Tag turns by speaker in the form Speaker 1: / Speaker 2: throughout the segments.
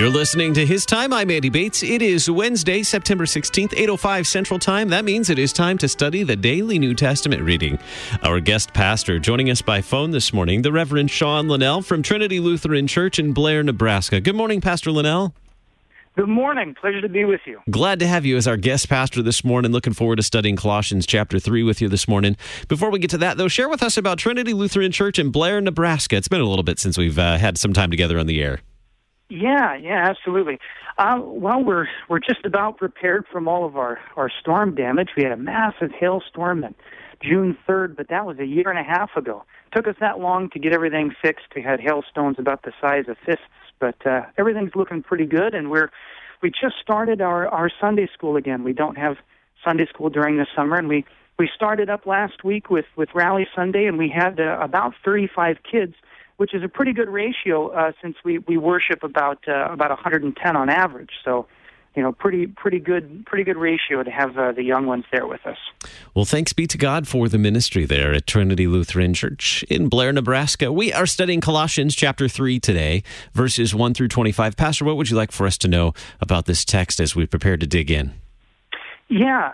Speaker 1: You're listening to His Time. I'm Andy Bates. It is Wednesday, September 16th, 8:05 Central Time. That means it is time to study the daily New Testament reading. Our guest pastor joining us by phone this morning, the Reverend Sean Linnell from Trinity Lutheran Church in Blair, Nebraska. Good morning, Pastor Linnell.
Speaker 2: Good morning. Pleasure to be with you.
Speaker 1: Glad to have you as our guest pastor this morning. Looking forward to studying Colossians chapter 3 with you this morning. Before we get to that, though, share with us about Trinity Lutheran Church in Blair, Nebraska. It's been a little bit since we've had some time together on the air.
Speaker 2: Yeah, absolutely. Well, we're just about prepared from all of our storm damage. We had a massive hailstorm on June 3rd, but that was a year and a half ago. It took us that long to get everything fixed. We had hailstones about the size of fists, but everything's looking pretty good, and we just started our Sunday school again. We don't have Sunday school during the summer, and we started up last week with Rally Sunday, and we had about 35 kids, which is a pretty good ratio since we worship about 110 on average. So, pretty good ratio to have the young ones there with us.
Speaker 1: Well, thanks be to God for the ministry there at Trinity Lutheran Church in Blair, Nebraska. We are studying Colossians chapter 3 today, verses 1 through 25. Pastor, what would you like for us to know about this text as we prepare to dig in?
Speaker 2: Yeah,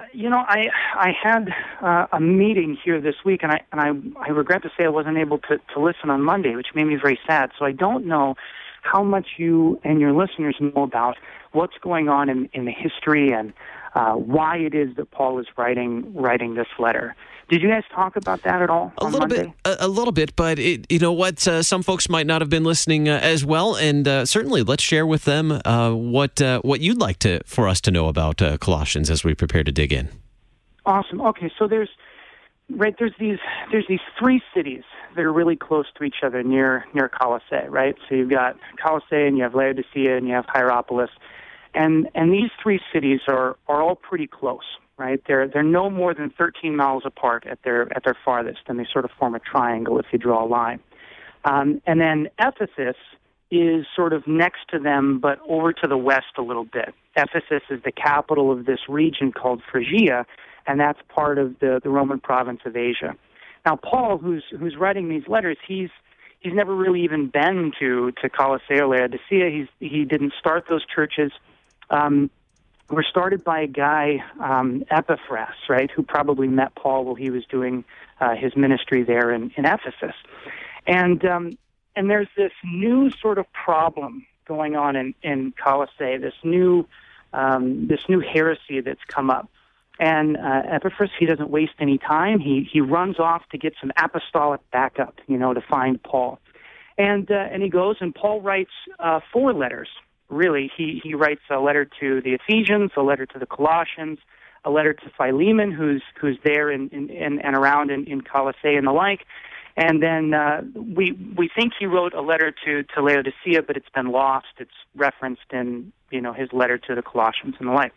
Speaker 2: I had a meeting here this week, and I regret to say I wasn't able to listen on Monday, which made me very sad. So I don't know how much you and your listeners know about what's going on in the history and why it is that Paul is writing this letter. Did you guys talk about that at all on Monday?
Speaker 1: A little bit, but some folks might not have been listening as well, and certainly let's share with them what you'd like for us to know about Colossians as we prepare to dig in.
Speaker 2: Awesome. Okay, so there's these three cities that are really close to each other near Colossae, right? So you've got Colossae, and you have Laodicea, and you have Hierapolis, and these three cities are all pretty close. Right, they're no more than 13 miles apart at their farthest, and they sort of form a triangle if you draw a line. And then Ephesus is sort of next to them, but over to the west a little bit. Ephesus is the capital of this region called Phrygia, and that's part of the Roman province of Asia. Now, Paul, who's writing these letters, he's never really even been to Colossae or Laodicea. He didn't start those churches. Were started by a guy, Epaphras, right, who probably met Paul while he was doing his ministry there in Ephesus. And there's this new sort of problem going on in Colossae, this new heresy that's come up. And Epaphras, he doesn't waste any time. He runs off to get some apostolic backup, to find Paul. And he goes, and Paul writes 4 letters. Really, he writes a letter to the Ephesians, a letter to the Colossians, a letter to Philemon, who's there and around in Colossae and the like. And then we think he wrote a letter to Laodicea, but it's been lost. It's referenced in his letter to the Colossians and the like.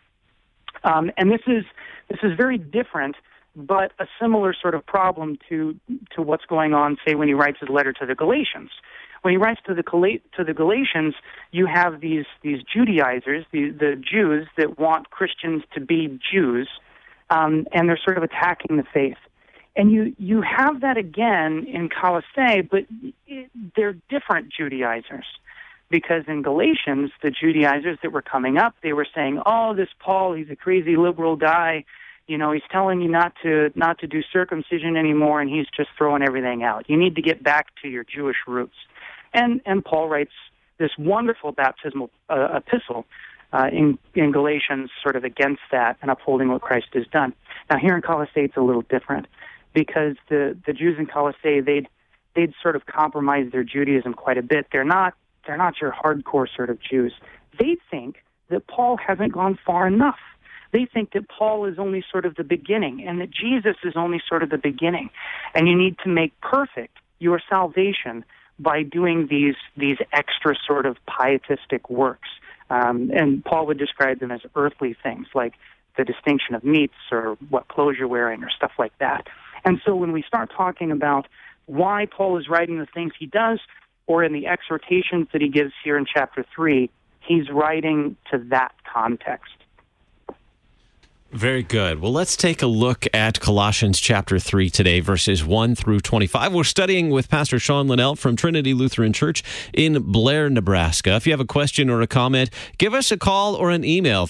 Speaker 2: And this is very different, but a similar sort of problem to what's going on, say, when he writes his letter to the Galatians. When he writes to the Galatians, you have these Judaizers, the Jews that want Christians to be Jews, and they're sort of attacking the faith. And you have that again in Colossae, but they're different Judaizers. Because in Galatians, the Judaizers that were coming up, they were saying, "Oh, this Paul, he's a crazy liberal guy. He's telling you not to do circumcision anymore, and he's just throwing everything out. You need to get back to your Jewish roots." And Paul writes this wonderful baptismal epistle in Galatians, sort of against that and upholding what Christ has done. Now here in Colossae, it's a little different because the Jews in Colossae they'd sort of compromised their Judaism quite a bit. They're not your hardcore sort of Jews. They think that Paul hasn't gone far enough. They think that Paul is only sort of the beginning, and that Jesus is only sort of the beginning, and you need to make perfect your salvation by doing these extra sort of pietistic works. And Paul would describe them as earthly things, like the distinction of meats or what clothes you're wearing or stuff like that. And so when we start talking about why Paul is writing the things he does, or in the exhortations that he gives here in chapter 3, he's writing to that context.
Speaker 1: Very good. Well, let's take a look at Colossians chapter 3 today, verses 1 through 25. We're studying with Pastor Sean Linnell from Trinity Lutheran Church in Blair, Nebraska. If you have a question or a comment, give us a call or an email,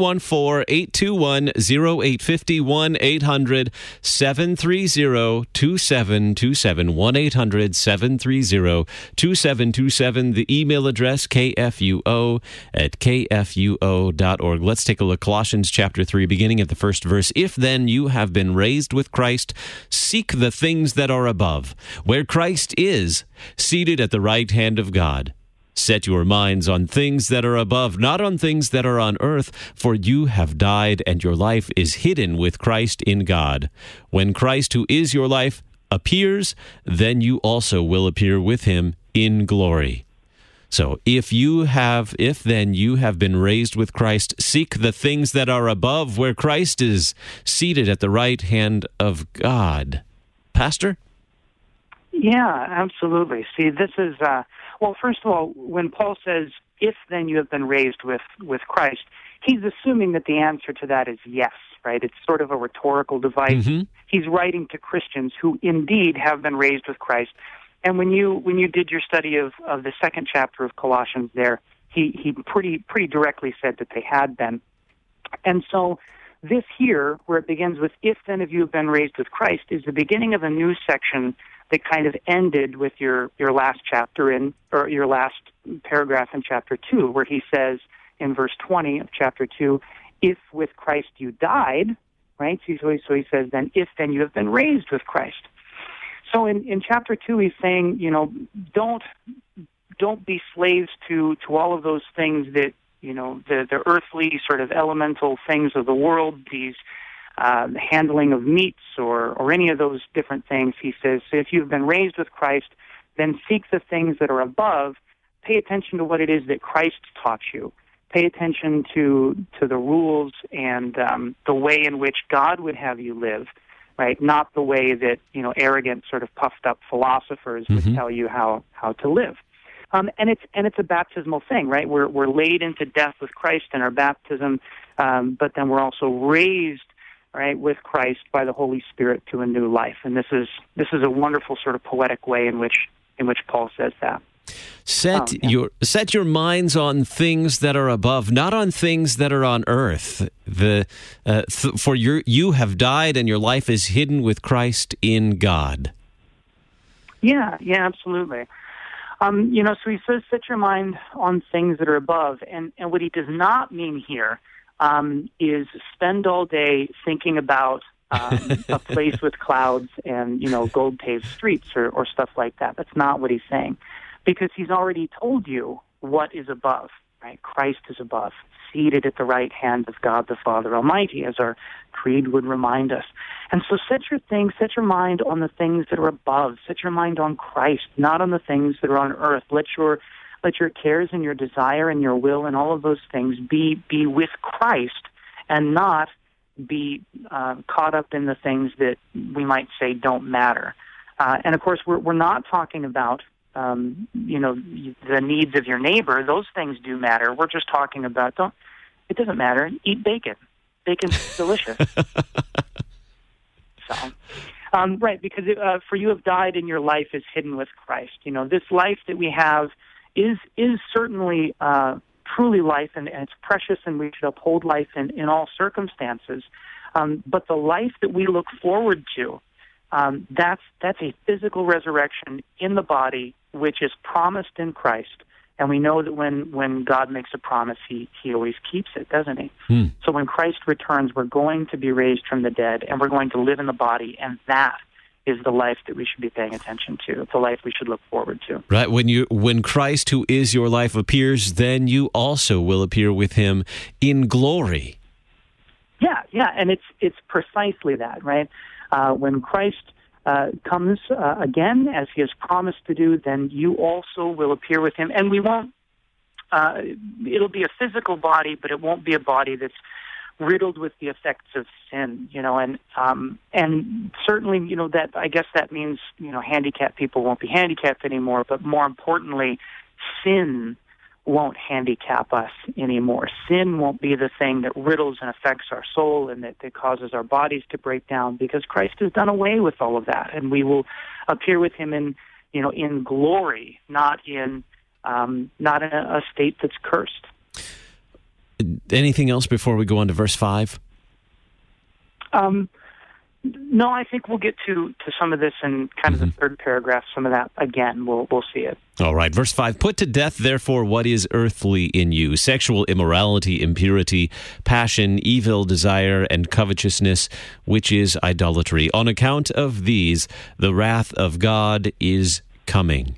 Speaker 1: 314-821-0850, 1-800-730-2727, 1-800-730-2727. The email address, kfuo@kfuo.org. Let's take a look. Colossians chapter 3, beginning at the first verse. If then you have been raised with Christ, seek the things that are above, where Christ is, seated at the right hand of God. Set your minds on things that are above, not on things that are on earth, for you have died, and your life is hidden with Christ in God. When Christ, who is your life, appears, then you also will appear with him in glory. So if then you have been raised with Christ, seek the things that are above, where Christ is seated at the right hand of God. Pastor?
Speaker 2: Yeah, absolutely. See, this is, well, first of all, when Paul says, if then you have been raised with Christ, he's assuming that the answer to that is yes, right? It's sort of a rhetorical device. Mm-hmm. He's writing to Christians who indeed have been raised with Christ. And when you did your study of the second chapter of Colossians there, he pretty directly said that they had been. And so this here, where it begins with, if then of you have been raised with Christ, is the beginning of a new section that kind of ended with your last chapter or your last paragraph in chapter 2, where he says in verse 20 of chapter 2, if with Christ you died, right? So he says, then if then you have been raised with Christ. So in chapter 2, he's saying, don't be slaves to all of those things that, the earthly sort of elemental things of the world, these handling of meats or any of those different things. He says, so if you've been raised with Christ, then seek the things that are above. Pay attention to what it is that Christ taught you. Pay attention to the rules and the way in which God would have you live. Right, not the way that arrogant, sort of puffed up philosophers would tell you how to live, and it's a baptismal thing, right? We're laid into death with Christ in our baptism, but then we're also raised, right, with Christ by the Holy Spirit to a new life, and this is a wonderful sort of poetic way in which Paul says that.
Speaker 1: Set your minds on things that are above, not on things that are on earth. For you have died, and your life is hidden with Christ in God.
Speaker 2: Yeah, absolutely. So he says, set your mind on things that are above, and what he does not mean here is spend all day thinking about a place with clouds and gold paved streets or stuff like that. That's not what he's saying. Because he's already told you what is above, right? Christ is above, seated at the right hand of God the Father Almighty, as our creed would remind us. And so set your mind on the things that are above. Set your mind on Christ, not on the things that are on earth. Let your cares and your desire and your will and all of those things be with Christ, and not be caught up in the things that we might say don't matter. And of course, we're not talking about the needs of your neighbor. Those things do matter. We're just talking about, it doesn't matter. Eat bacon. Bacon's delicious. Right, because for you have died and your life is hidden with Christ. This life that we have is certainly truly life, and it's precious, and we should uphold life in all circumstances. But the life that we look forward to, that's a physical resurrection in the body, which is promised in Christ. And we know that when God makes a promise, he always keeps it, doesn't he? So when Christ returns, we're going to be raised from the dead, and we're going to live in the body, and that is the life that we should be paying attention to, the life we should look forward to.
Speaker 1: Right. When Christ, who is your life, appears, then you also will appear with him in glory.
Speaker 2: Yeah, and it's precisely that, right? When Christ comes again, as he has promised to do, then you also will appear with him. And we won't, it'll be a physical body, but it won't be a body that's riddled with the effects of sin, and certainly, that, I guess that means, handicapped people won't be handicapped anymore, but more importantly, sin won't handicap us anymore. Sin won't be the thing that riddles and affects our soul and that causes our bodies to break down, because Christ has done away with all of that, and we will appear with him in glory, not in a state that's cursed.
Speaker 1: Anything else before we go on to verse 5?
Speaker 2: No, I think we'll get to some of this in kind of the third paragraph. Some of that, again, we'll see it.
Speaker 1: All right, verse 5. Put to death, therefore, what is earthly in you: sexual immorality, impurity, passion, evil desire, and covetousness, which is idolatry. On account of these, the wrath of God is coming.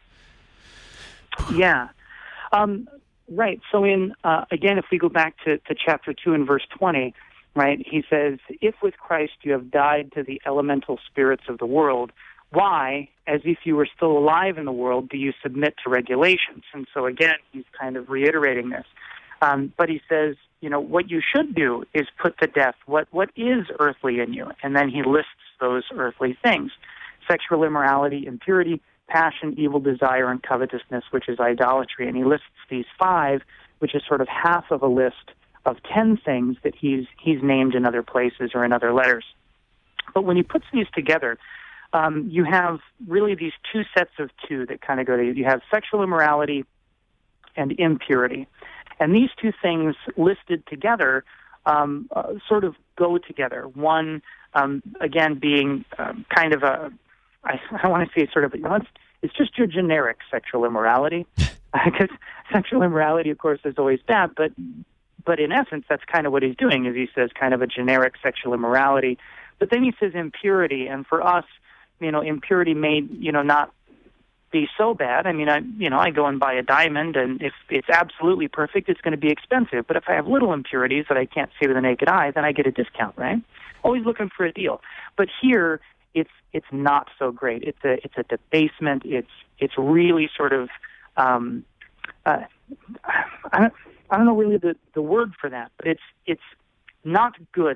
Speaker 2: Yeah. Right. So again, if we go back to chapter 2 and verse 20, right, he says, if with Christ you have died to the elemental spirits of the world, why, as if you were still alive in the world, do you submit to regulations? And so again, he's kind of reiterating this. But he says, what you should do is put to death what is earthly in you. And then he lists those earthly things: sexual immorality, impurity, passion, evil desire, and covetousness, which is idolatry. And he lists these 5, which is sort of half of a list of 10 things that he's named in other places or in other letters. But when he puts these together, you have really these 2 sets of 2 that kind of go together. You have sexual immorality and impurity. And these 2 things listed together sort of go together. One, again, being kind of I want to say sort of, it's just your generic sexual immorality. Because sexual immorality, of course, is always bad, but in essence, that's kind of what he's doing, is he says kind of a generic sexual immorality. But then he says impurity, and for us, impurity may, not be so bad. I mean, I go and buy a diamond, and if it's absolutely perfect, it's going to be expensive. But if I have little impurities that I can't see with the naked eye, then I get a discount, right? Always looking for a deal. But here, it's not so great. It's a debasement. It's really sort of I don't know really the word for that, but it's not good.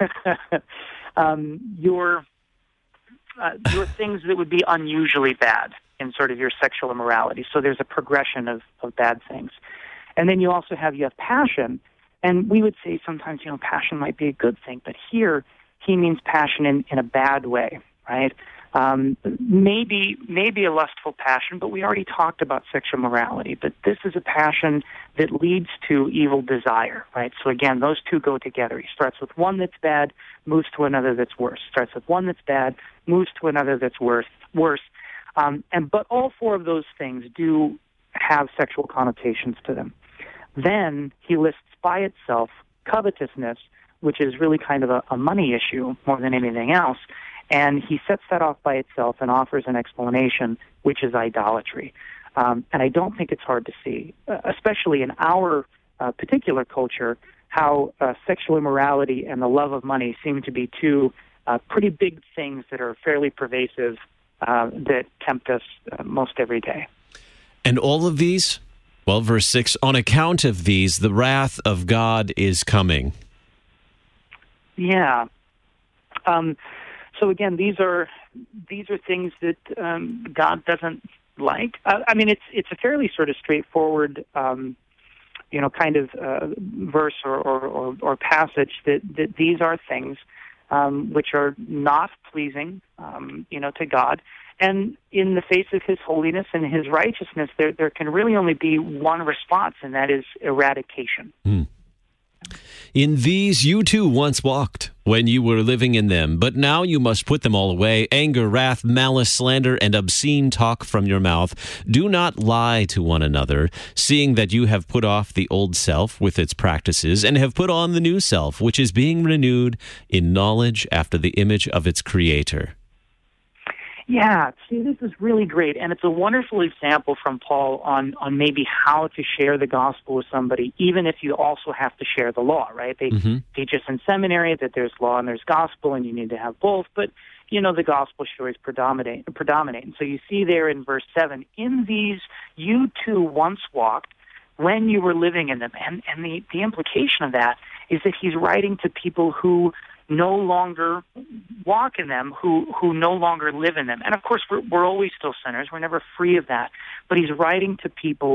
Speaker 2: Your things that would be unusually bad in sort of your sexual immorality. So there's a progression of bad things. And then you have passion, and we would say sometimes, passion might be a good thing, but here he means passion in a bad way, right? Maybe a lustful passion, but we already talked about sexual morality. But this is a passion that leads to evil desire, right? So again, those 2 go together. He starts with one that's bad, moves to another that's worse. Starts with one that's bad, moves to another that's worse. But all 4 of those things do have sexual connotations to them. Then he lists by itself covetousness, which is really kind of a money issue more than anything else. And he sets that off by itself and offers an explanation, which is idolatry. And I don't think it's hard to see, especially in our particular culture, how sexual immorality and the love of money seem to be 2 pretty big things that are fairly pervasive that tempt us most every day.
Speaker 1: And all of these, well, verse 6, on account of these, the wrath of God is coming.
Speaker 2: Yeah. So again, these are things that God doesn't like. I mean, it's a fairly sort of straightforward, kind of verse or passage that these are things which are not pleasing, to God. And in the face of His holiness and His righteousness, there can really only be one response, and that is eradication.
Speaker 1: In these you too once walked, when you were living in them, but now you must put them all away: anger, wrath, malice, slander, and obscene talk from your mouth. Do not lie to one another, seeing that you have put off the old self with its practices, and have put on the new self, which is being renewed in knowledge after the image of its Creator.
Speaker 2: Yeah, see, this is really great, and it's a wonderful example from Paul on maybe how to share the gospel with somebody, even if you also have to share the law, right? They teach us in seminary that there's law and there's gospel, and you need to have both, but, the gospel should always predominate. And so you see there in verse 7, in these you too once walked when you were living in them, and the implication of that is that he's writing to people who no longer walk in them, who no longer live in them. And of course, we're always still sinners. We're never free of that. But he's writing to people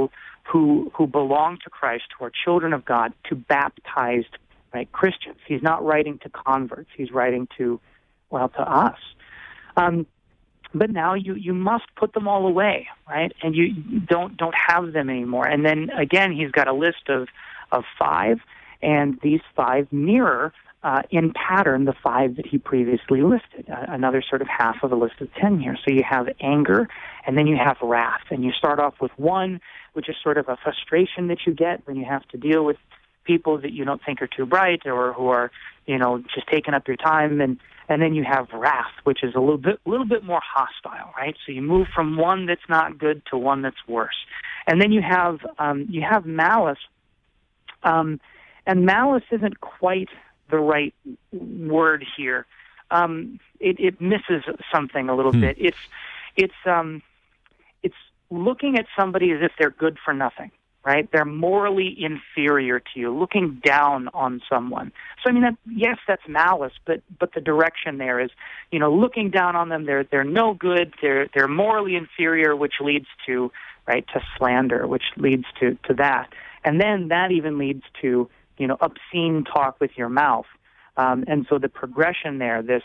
Speaker 2: who belong to Christ, who are children of God, to baptized, right, Christians. He's not writing to converts. He's writing to us. But now you must put them all away, right? And you don't have them anymore. And then again, he's got a list of 5, and these 5 mirror in pattern the 5 that he previously listed. Another sort of half of a list of 10 here. So you have anger, and then you have wrath, and you start off with 1, which is sort of a frustration that you get when you have to deal with people that you don't think are too bright or who are, just taking up your time, and then you have wrath, which is a little bit more hostile, right? So you move from one that's not good to one that's worse, and then you have malice, and malice isn't quite the right word here. It misses something a little bit. It's looking at somebody as if they're good for nothing. Right? They're morally inferior to you, looking down on someone. So, yes, that's malice, but the direction there is, looking down on them. They're no good. They're morally inferior, which leads to, right, to slander, which leads to that. And then that even leads to, obscene talk with your mouth. And so the progression there, this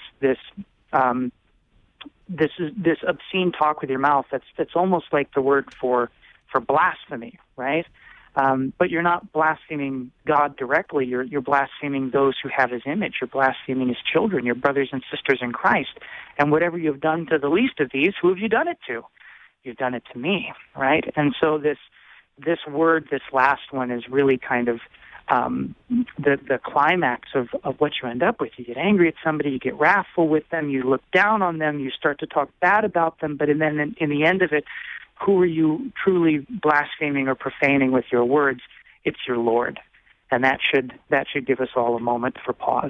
Speaker 2: obscene talk with your mouth, that's almost like the word for blasphemy, right? But you're not blaspheming God directly. You're blaspheming those who have his image. You're blaspheming his children, your brothers and sisters in Christ. And whatever you've done to the least of these, who have you done it to? You've done it to me, right? And so this word, this last one, is really kind of the climax of what you end up with. You get angry at somebody, you get wrathful with them, you look down on them, you start to talk bad about them, but then in the end of it, who are you truly blaspheming or profaning with your words? It's your Lord. And that should give us all a moment for pause.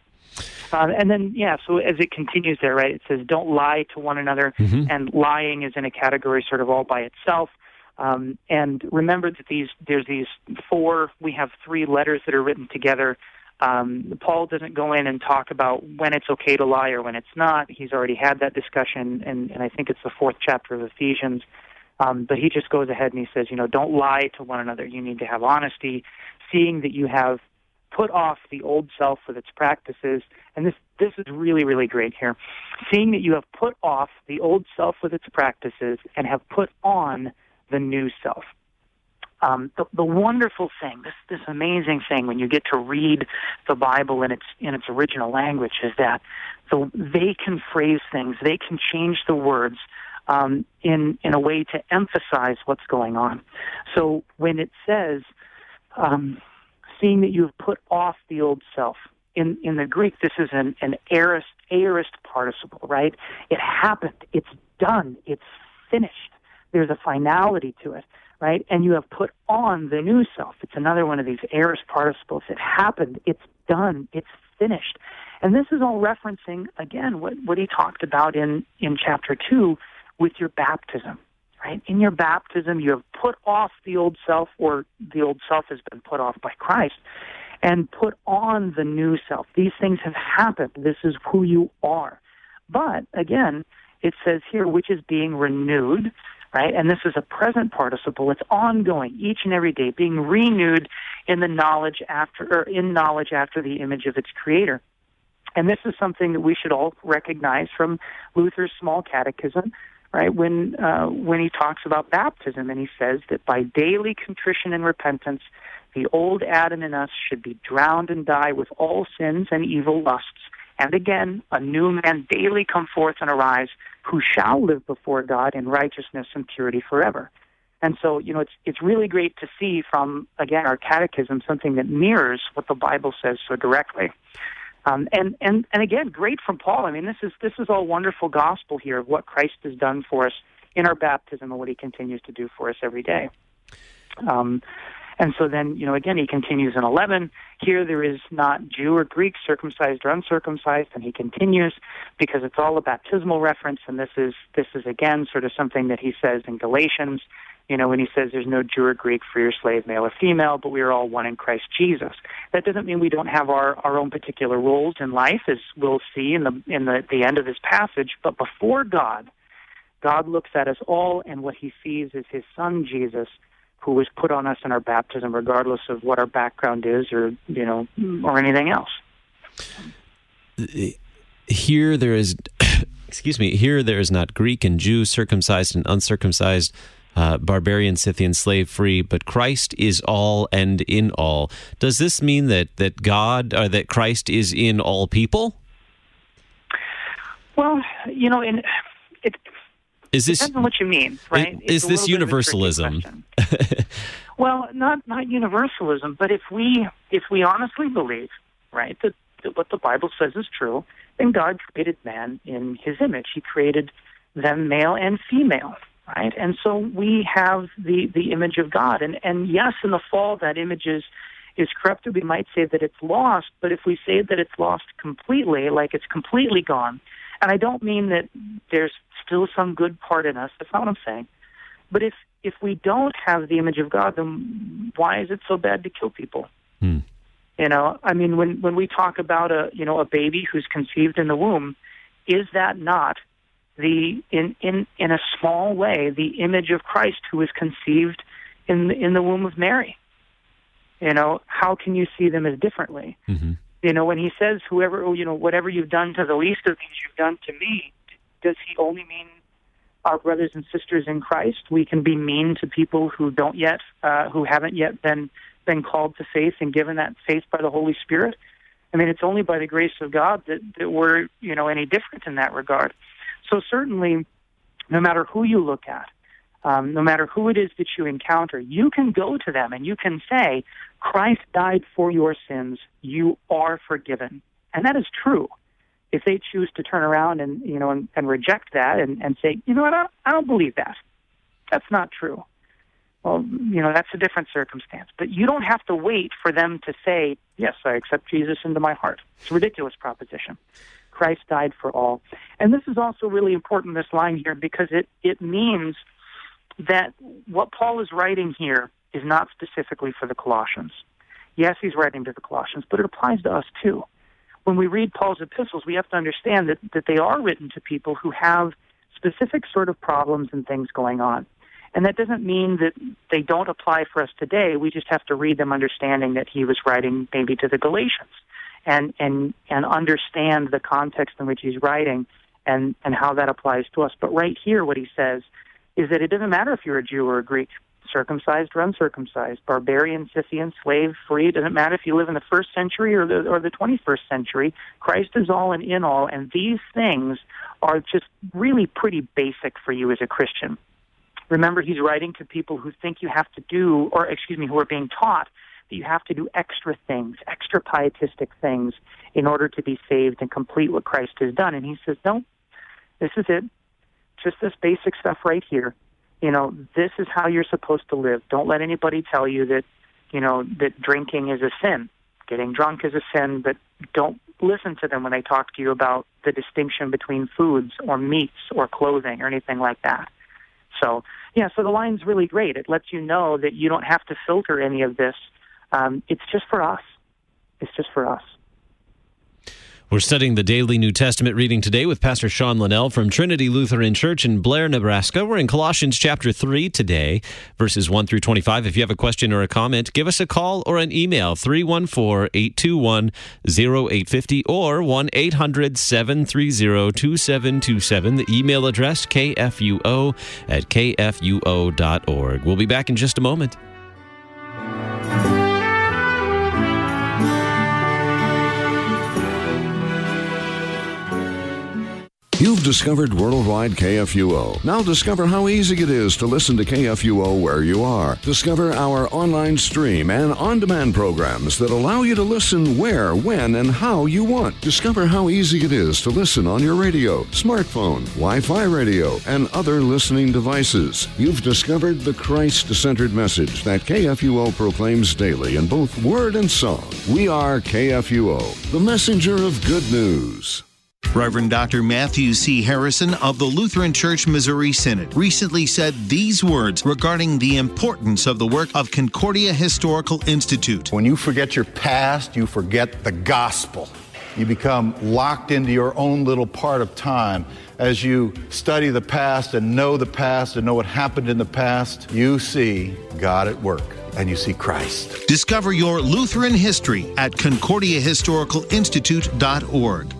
Speaker 2: And then, so as it continues there, right, it says, don't lie to one another, and lying is in a category sort of all by itself. And remember that there's these 4, we have 3 letters that are written together. Paul doesn't go in and talk about when it's okay to lie or when it's not. He's already had that discussion, and I think it's the 4th chapter of Ephesians. But he just goes ahead and he says, don't lie to one another. You need to have honesty, seeing that you have put off the old self with its practices. And this is really, really great here. Seeing that you have put off the old self with its practices and have put on the new self. The wonderful thing, this amazing thing when you get to read the Bible in its original language, is that they can phrase things, they can change the words in a way to emphasize what's going on. So when it says, seeing that you have put off the old self, in the Greek, this is an aorist participle, right? It happened, it's done, it's finished. There's a finality to it, right? And you have put on the new self. It's another one of these aorist participles. It happened, it's done, it's finished. And this is all referencing, again, what he talked about in chapter 2 with your baptism, right? In your baptism, you have put off the old self, or the old self has been put off by Christ, and put on the new self. These things have happened. This is who you are. But, again, it says here, which is being renewed, right? And this is a present participle. It's ongoing each and every day, being renewed in knowledge after the image of its creator. And this is something that we should all recognize from Luther's Small Catechism, right? When he talks about baptism, and he says that by daily contrition and repentance, the old Adam in us should be drowned and die with all sins and evil lusts. And again, a new man daily come forth and arise, who shall live before God in righteousness and purity forever. And so, it's really great to see from, again, our catechism, something that mirrors what the Bible says so directly. And again, great from Paul. I mean, this is all wonderful gospel here of what Christ has done for us in our baptism and what he continues to do for us every day. And so then, again, he continues in 11. Here there is not Jew or Greek, circumcised or uncircumcised, and he continues because it's all a baptismal reference, and this is again sort of something that he says in Galatians, when he says there's no Jew or Greek, free or slave, male or female, but we are all one in Christ Jesus. That doesn't mean we don't have our own particular roles in life, as we'll see in the end of this passage, but before God looks at us all, and what he sees is his son Jesus, who was put on us in our baptism, regardless of what our background is or anything else.
Speaker 1: Here there is, here there is not Greek and Jew, circumcised and uncircumcised, barbarian, Scythian, slave free, but Christ is all and in all. Does this mean that that Christ is in all people?
Speaker 2: Well, it depends on what you mean, right?
Speaker 1: Is this universalism?
Speaker 2: Well, not universalism, but if we honestly believe, right, that what the Bible says is true, then God created man in His image. He created them male and female, right? And so we have the image of God. And yes, in the fall, that image is corrupted. We might say that it's lost, but if we say that it's lost completely, like it's completely gone, and I don't mean that there's still some good part in us. That's not what I'm saying. But if we don't have the image of God, then why is it so bad to kill people? I mean, when we talk about a baby who's conceived in the womb, is that not in a small way the image of Christ who was conceived in the womb of Mary? How can you see them as differently? Mm-hmm. When He says, whatever you've done to the least of these, you've done to me, does He only mean our brothers and sisters in Christ? We can be mean to people who haven't yet been called to faith and given that faith by the Holy Spirit. I mean, it's only by the grace of God that we're, any different in that regard. So certainly, no matter who you look at, no matter who it is that you encounter, you can go to them and you can say, Christ died for your sins. You are forgiven. And that is true. If they choose to turn around and reject that and say, I don't believe that. That's not true. Well, that's a different circumstance. But you don't have to wait for them to say, yes, I accept Jesus into my heart. It's a ridiculous proposition. Christ died for all. And this is also really important, this line here, because it means that what Paul is writing here is not specifically for the Colossians. Yes, he's writing to the Colossians, but it applies to us too. When we read Paul's epistles, we have to understand that they are written to people who have specific sort of problems and things going on. And that doesn't mean that they don't apply for us today. We just have to read them understanding that he was writing maybe to the Galatians and understand the context in which he's writing and how that applies to us. But right here, what he says is that it doesn't matter if you're a Jew or a Greek, circumcised or uncircumcised, barbarian, Scythian, slave, free. It doesn't matter if you live in the 1st century or the 21st century. Christ is all and in all, and these things are just really pretty basic for you as a Christian. Remember, he's writing to people who think you have to do, who are being taught that you have to do extra things, extra pietistic things in order to be saved and complete what Christ has done. And he says, no, this is it. Just this basic stuff right here. This is how you're supposed to live. Don't let anybody tell you that, that drinking is a sin. Getting drunk is a sin, but don't listen to them when they talk to you about the distinction between foods or meats or clothing or anything like that. So the line's really great. It lets you know that you don't have to filter any of this. It's just for us. It's just for us.
Speaker 1: We're studying the Daily New Testament reading today with Pastor Sean Linnell from Trinity Lutheran Church in Blair, Nebraska. We're in Colossians chapter 3 today, verses 1 through 25. If you have a question or a comment, give us a call or an email, 314-821-0850 or 1-800-730-2727. The email address, kfuo@kfuo.org. We'll be back in just a moment.
Speaker 3: You've discovered Worldwide KFUO. Now discover how easy it is to listen to KFUO where you are. Discover our online stream and on-demand programs that allow you to listen where, when, and how you want. Discover how easy it is to listen on your radio, smartphone, Wi-Fi radio, and other listening devices. You've discovered the Christ-centered message that KFUO proclaims daily in both word and song. We are KFUO, the messenger of good news.
Speaker 4: Reverend Dr. Matthew C. Harrison of the Lutheran Church Missouri Synod recently said these words regarding the importance of the work of Concordia Historical Institute.
Speaker 5: When you forget your past, you forget the gospel. You become locked into your own little part of time. As you study the past and know what happened in the past, you see God at work and you see Christ.
Speaker 4: Discover your Lutheran history at ConcordiaHistoricalInstitute.org.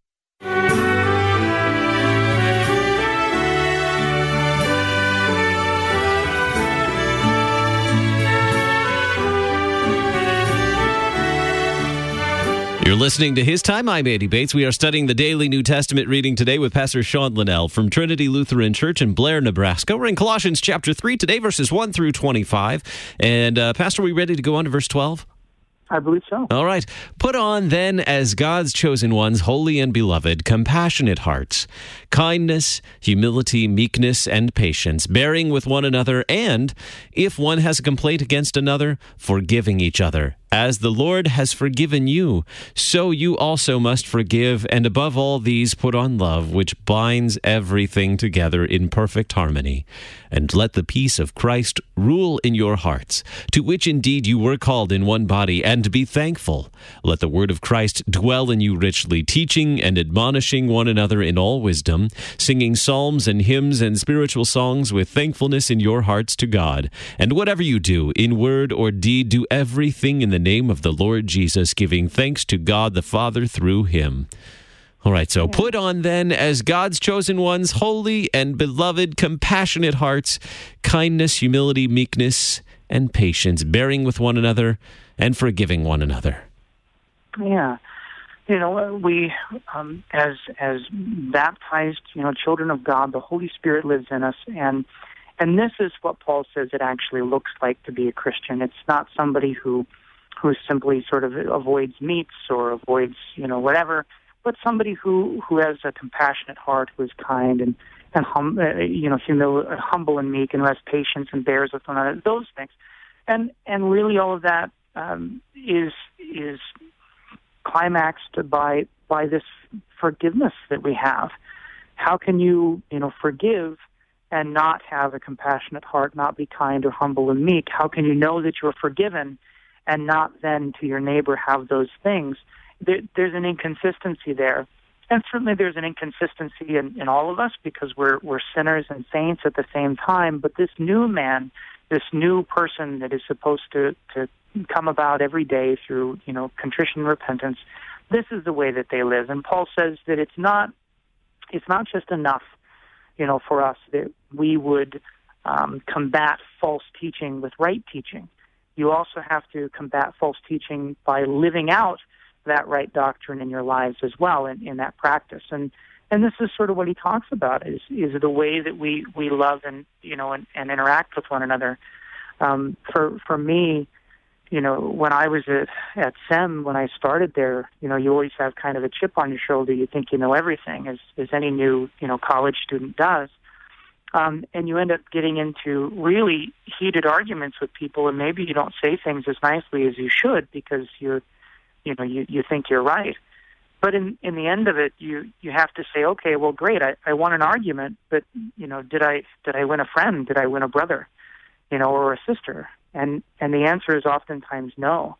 Speaker 1: You're listening to His Time. I'm Andy Bates. We are studying the daily New Testament reading today with Pastor Sean Linnell from Trinity Lutheran Church in Blair, Nebraska. We're in Colossians chapter 3 today, verses 1 through 25. And Pastor, are we ready to go on to verse 12?
Speaker 2: I believe so.
Speaker 1: All right. Put on then as God's chosen ones, holy and beloved, compassionate hearts, kindness, humility, meekness, and patience, bearing with one another, and, if one has a complaint against another, forgiving each other. As the Lord has forgiven you, so you also must forgive, and above all these put on love, which binds everything together in perfect harmony. And let the peace of Christ rule in your hearts, to which indeed you were called in one body, and be thankful. Let the word of Christ dwell in you richly, teaching and admonishing one another in all wisdom, singing psalms and hymns and spiritual songs with thankfulness in your hearts to God. And whatever you do, in word or deed, do everything in the name of the Lord Jesus, giving thanks to God the Father through him. All right, so put on then as God's chosen ones, holy and beloved, compassionate hearts, kindness, humility, meekness, and patience, bearing with one another and forgiving one another.
Speaker 2: Yeah. We, as baptized, children of God, the Holy Spirit lives in us, and this is what Paul says it actually looks like to be a Christian. It's not somebody who simply sort of avoids meats or avoids, whatever, but somebody who has a compassionate heart, who is kind and humble and meek, and has patience and bears with one another. Those things, and really all of that is climaxed by this forgiveness that we have. How can you forgive and not have a compassionate heart, not be kind or humble and meek? How can you know that you're forgiven and not then to your neighbor have those things? There's an inconsistency there. And certainly there's an inconsistency in all of us, because we're sinners and saints at the same time. But this new man, this new person that is supposed to come about every day through, contrition and repentance, this is the way that they live. And Paul says that it's not just enough, for us that we would combat false teaching with right teaching. You also have to combat false teaching by living out that right doctrine in your lives as well, in that practice. And this is sort of what he talks about, is the way that we love and interact with one another. For me, when I was at SEM, when I started there, you always have kind of a chip on your shoulder. You think you know everything, as any new college student does. And you end up getting into really heated arguments with people, and maybe you don't say things as nicely as you should because you think you're right. But in the end of it, you have to say, okay, well, great, I won an argument, but did I win a friend? Did I win a brother? Or a sister? And the answer is oftentimes no.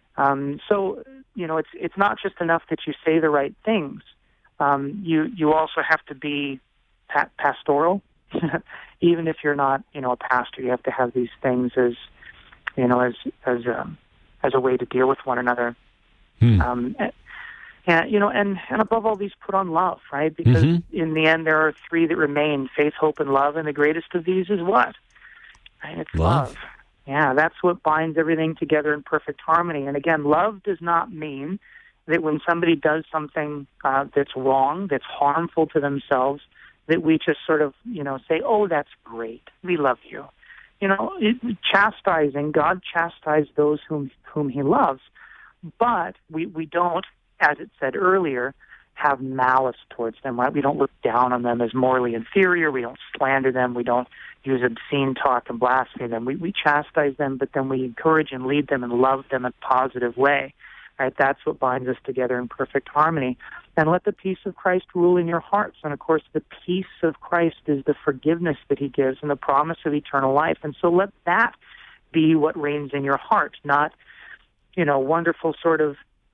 Speaker 2: So it's not just enough that you say the right things. You also have to be pastoral. Even if you're not, a pastor, you have to have these things as a way to deal with one another. And above all these, put on love, right? Because in the end, there are three that remain: faith, hope, and love. And the greatest of these is what? Right? It's love. Yeah, that's what binds everything together in perfect harmony. And again, love does not mean that when somebody does something that's wrong, that's harmful to themselves, that we just sort of, say, oh, that's great, we love you. Chastising, God chastised those whom he loves, but we don't, as it said earlier, have malice towards them, right? We don't look down on them as morally inferior, we don't slander them, we don't use obscene talk and blaspheme them. We chastise them, but then we encourage and lead them and love them in a positive way. Right? That's what binds us together in perfect harmony. And let the peace of Christ rule in your hearts. And, of course, the peace of Christ is the forgiveness that he gives and the promise of eternal life. And so let that be what reigns in your heart, not, wonderful sort of,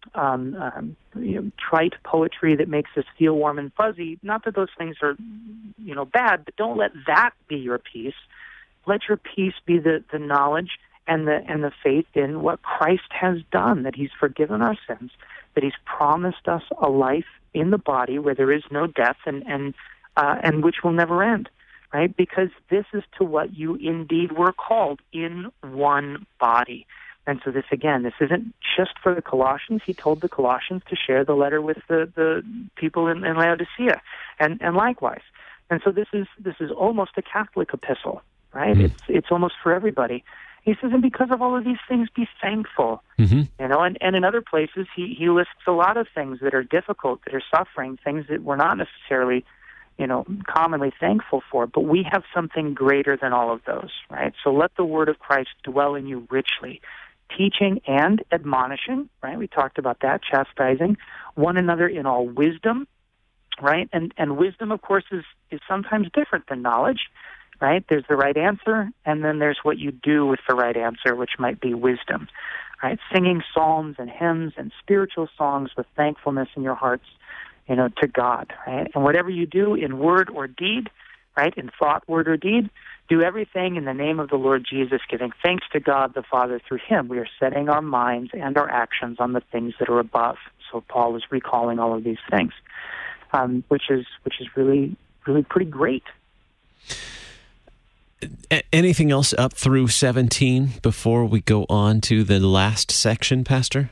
Speaker 2: trite poetry that makes us feel warm and fuzzy. Not that those things are, bad, but don't let that be your peace. Let your peace be the knowledge and the faith in what Christ has done, that he's forgiven our sins, that he's promised us a life in the body where there is no death and which will never end, right? Because this is to what you indeed were called, in one body. And so this isn't just for the Colossians. He told the Colossians to share the letter with the people in Laodicea, and likewise. And so this is almost a Catholic epistle, right? It's almost for everybody. He says, and because of all of these things, be thankful. And in other places, he lists a lot of things that are difficult, that are suffering, things that we're not necessarily, commonly thankful for. But we have something greater than all of those, right? So let the word of Christ dwell in you richly, teaching and admonishing, right? We talked about that, chastising one another in all wisdom, right? And wisdom, of course, is sometimes different than knowledge, right? There's the right answer, and then there's what you do with the right answer, which might be wisdom, right? Singing psalms and hymns and spiritual songs with thankfulness in your hearts, to God, right? And whatever you do in word or deed, right, in thought, word, or deed, do everything in the name of the Lord Jesus, giving thanks to God the Father through him. We are setting our minds and our actions on the things that are above. So Paul is recalling all of these things, which is really, really pretty great.
Speaker 1: Anything else up through 17 before we go on to the last section, Pastor?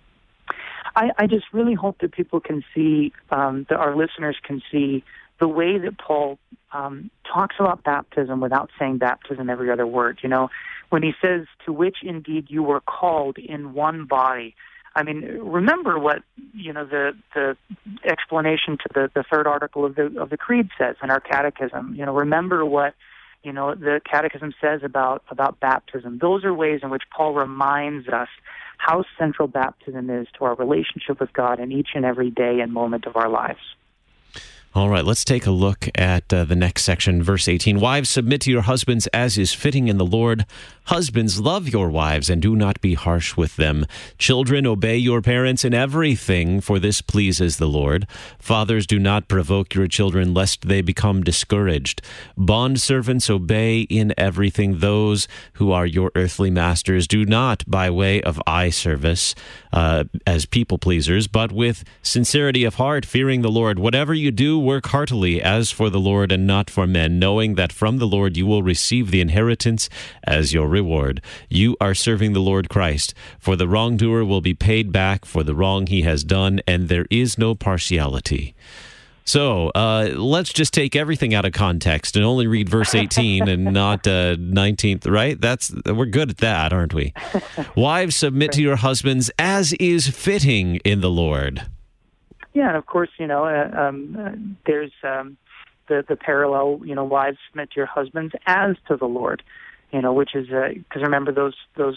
Speaker 2: I just really hope that people can see, that our listeners can see the way that Paul talks about baptism without saying baptism every other word. When he says, to which indeed you were called in one body. I mean, remember what, the explanation to the third article of the Creed says in our catechism. Remember what, the catechism says about baptism. Those are ways in which Paul reminds us how central baptism is to our relationship with God in each and every day and moment of our lives.
Speaker 1: All right, let's take a look at the next section, verse 18. Wives, submit to your husbands as is fitting in the Lord. Husbands, love your wives and do not be harsh with them. Children, obey your parents in everything, for this pleases the Lord. Fathers, do not provoke your children, lest they become discouraged. Bondservants, obey in everything those who are your earthly masters. Do not by way of eye service as people pleasers, but with sincerity of heart, fearing the Lord. Whatever you do, work heartily as for the Lord and not for men, knowing that from the Lord you will receive the inheritance as your reward. You are serving the Lord Christ, for the wrongdoer will be paid back for the wrong he has done, and there is no partiality. So let's just take everything out of context and only read verse 18 and not 19th, right? We're good at that, aren't we? Wives, submit to your husbands as is fitting in the Lord.
Speaker 2: Yeah, and of course, there's the parallel, wives, submit to your husbands as to the Lord, which is, because remember those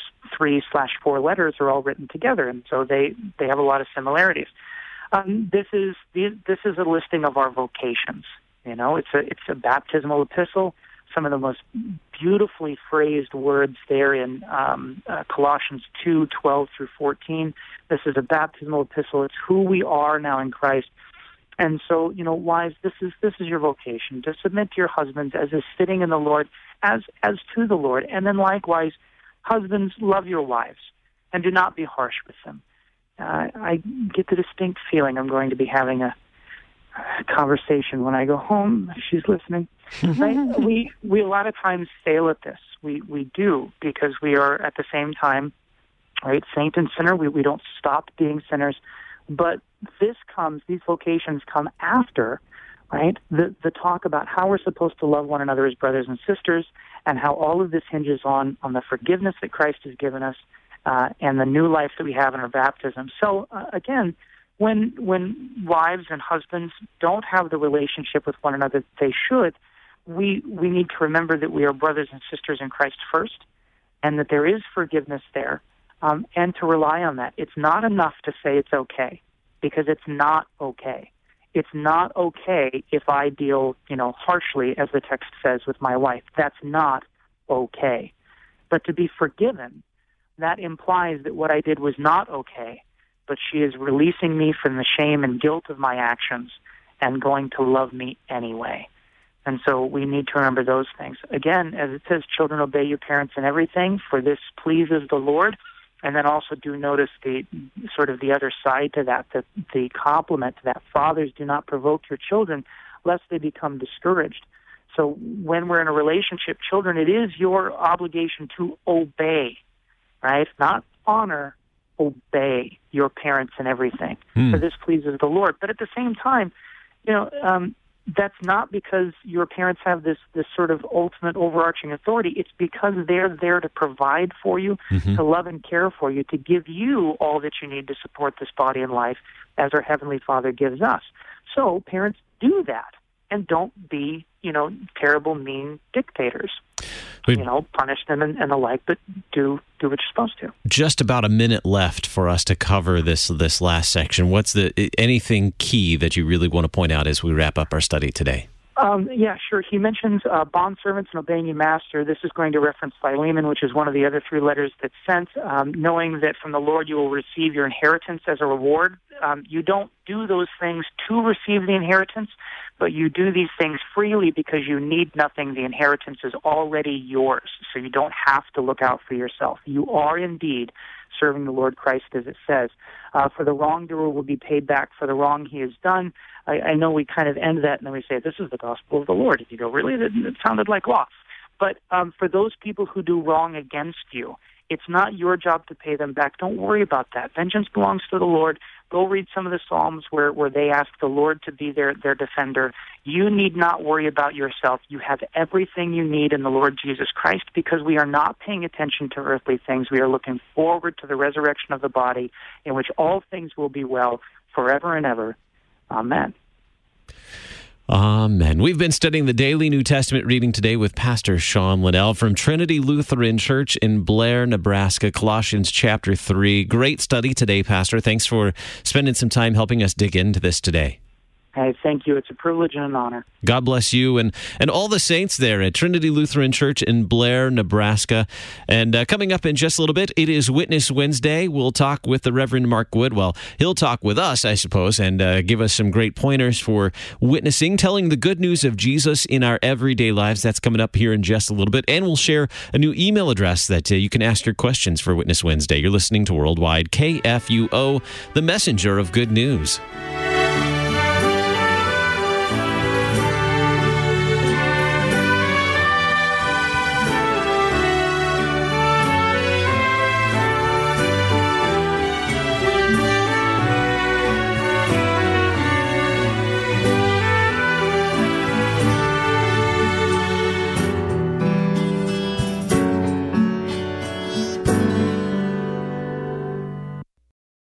Speaker 2: 3/4 letters are all written together, and so they have a lot of similarities. This is a listing of our vocations. It's a baptismal epistle. Some of the most beautifully phrased words there in Colossians 2:12 through 14. This is a baptismal epistle. It's who we are now in Christ. And so, wives, this is your vocation, to submit to your husbands as is fitting in the Lord, as to the Lord. And then likewise, husbands, love your wives and do not be harsh with them. I get the distinct feeling I'm going to be having a conversation when I go home. She's listening. Right? We a lot of times fail at this. We do, because we are at the same time, right, saint and sinner. We don't stop being sinners. But these vocations come after, right, the talk about how we're supposed to love one another as brothers and sisters, and how all of this hinges on the forgiveness that Christ has given us, and the new life that we have in our baptism. So again, when wives and husbands don't have the relationship with one another that they should, we need to remember that we are brothers and sisters in Christ first, and that there is forgiveness there, and to rely on that. It's not enough to say it's okay, because it's not okay. It's not okay if I deal, harshly, as the text says, with my wife. That's not okay. But to be forgiven, that implies that what I did was not okay, but she is releasing me from the shame and guilt of my actions and going to love me anyway. And so we need to remember those things. Again, as it says, children, obey your parents in everything, for this pleases the Lord. And then also do notice the other side to that, the complement to that. Fathers, do not provoke your children, lest they become discouraged. So when we're in a relationship, children, it is your obligation to obey, right? Not honor, obey your parents in everything. For this pleases the Lord. But at the same time, that's not because your parents have this sort of ultimate overarching authority. It's because they're there to provide for you, to love and care for you, to give you all that you need to support this body and life as our Heavenly Father gives us. So parents, do that, and don't be, terrible, mean dictators. Punish them and the like, but do what you're supposed to.
Speaker 1: Just about a minute left for us to cover this last section. What's anything key that you really want to point out as we wrap up our study today?
Speaker 2: Yeah, sure. He mentions bondservants and obeying your master. This is going to reference Philemon, which is one of the other 3 letters that's sent, knowing that from the Lord you will receive your inheritance as a reward. You don't do those things to receive the inheritance, but you do these things freely because you need nothing. The inheritance is already yours, so you don't have to look out for yourself. You are indeed serving the Lord Christ, as it says. For the wrongdoer will be paid back for the wrong he has done. I know we kind of end that and then we say, this is the gospel of the Lord. And you go, really? It sounded like law. But for those people who do wrong against you, it's not your job to pay them back. Don't worry about that. Vengeance belongs to the Lord. Go read some of the Psalms where they ask the Lord to be their defender. You need not worry about yourself. You have everything you need in the Lord Jesus Christ, because we are not paying attention to earthly things. We are looking forward to the resurrection of the body, in which all things will be well forever and ever. Amen.
Speaker 1: Amen. We've been studying the daily New Testament reading today with Pastor Sean Liddell from Trinity Lutheran Church in Blair, Nebraska, Colossians chapter 3. Great study today, Pastor. Thanks for spending some time helping us dig into this today.
Speaker 2: Hey, thank you. It's a privilege and an honor.
Speaker 1: God bless you and all the saints there at Trinity Lutheran Church in Blair, Nebraska. And coming up in just a little bit, it is Witness Wednesday. We'll talk with the Reverend Mark Woodwell. He'll talk with us, I suppose, and give us some great pointers for witnessing, telling the good news of Jesus in our everyday lives. That's coming up here in just a little bit. And we'll share a new email address that you can ask your questions for Witness Wednesday. You're listening to Worldwide KFUO, the messenger of good news.